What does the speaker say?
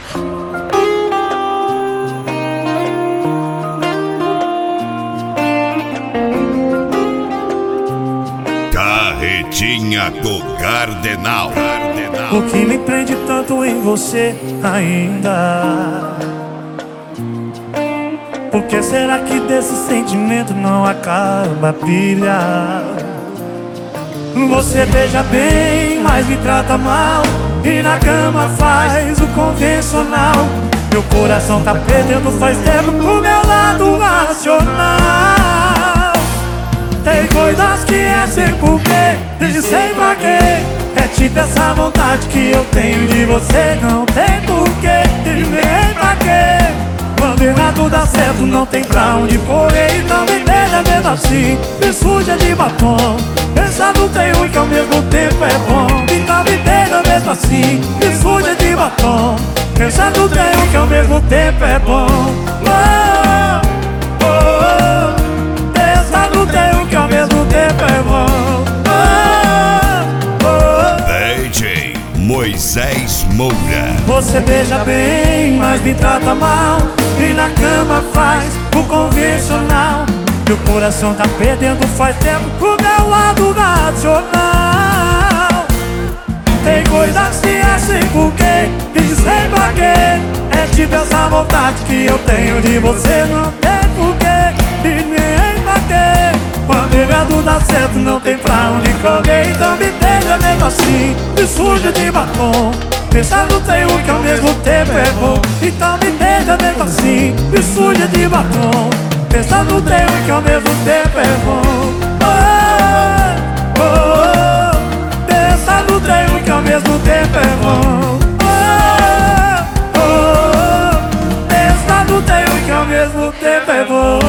Carretinha do Cardenal. O que me prende tanto em você ainda? Por que será que desse sentimento não acaba a brilhar? Você beija bem, mas me trata mal, e na cama faz o convencional. Meu coração tá perdendo faz tempo pro meu lado racional. Tem coisas que é sem porquê, desde sem pra quê. É tipo essa vontade que eu tenho de você. Não tem porquê, e nem pra quê. Quando errado dá certo, não tem pra onde correr. Então me deixa mesmo assim, me suja de batom. Pensando tem um que ao mesmo tempo é bom. Então me deixa mesmo assim, me suja de batom. Pensando tem um que ao mesmo tempo é bom. Oh, oh, oh. Pensando tem um que ao mesmo tempo é bom. Oh, oh, oh. DJ Moisés Moura. Você beija bem, mas me trata mal, e na cama faz o convencional. Meu coração tá perdendo faz tempo pro meu lado racional. Tem coisas que é sem porquê, e sem pra quê. É tipo essa vontade que eu tenho de você. Não tem porquê, e nem pra quê. Quando errado dá certo, não tem pra onde correr. Então me deixa mesmo assim, me suja de batom. Pensando tem um que ao mesmo tempo é bom. Então me deixa mesmo assim, me suja de batom. Pensando tem um que ao mesmo tempo é bom. Oh, oh, oh. Pensando tem um que ao mesmo tempo é bom. Oh, oh, oh. Pensando tem um que ao mesmo tempo é bom.